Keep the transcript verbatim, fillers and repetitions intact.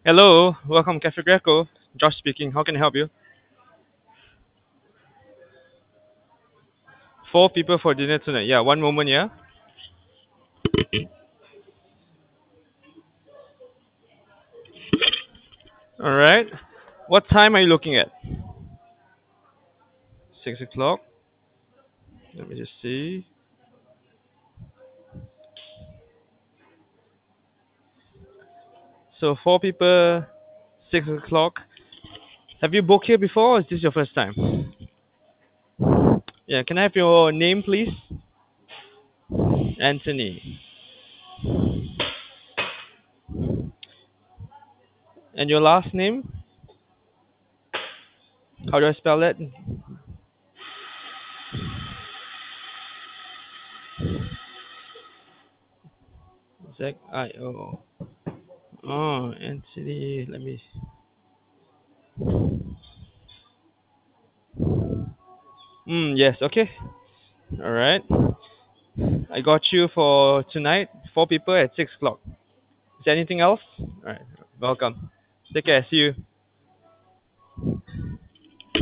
Hello, welcome Cafe Greco. Josh speaking. How can I help you? Four people for dinner tonight. Yeah, one moment, yeah. All right. What time are you looking at? Six o'clock. Let me just see. So four people, six o'clock. Have you booked here before, or is this your first time? Yeah. Can I have your name, please? Anthony. And your last name? How do I spell that? Z I O. Oh, Anthony. Let me. Hmm. Yes. Okay. All right. I got you for tonight. Four people at six o'clock. Is there anything else? All right. Welcome. Take care. See you.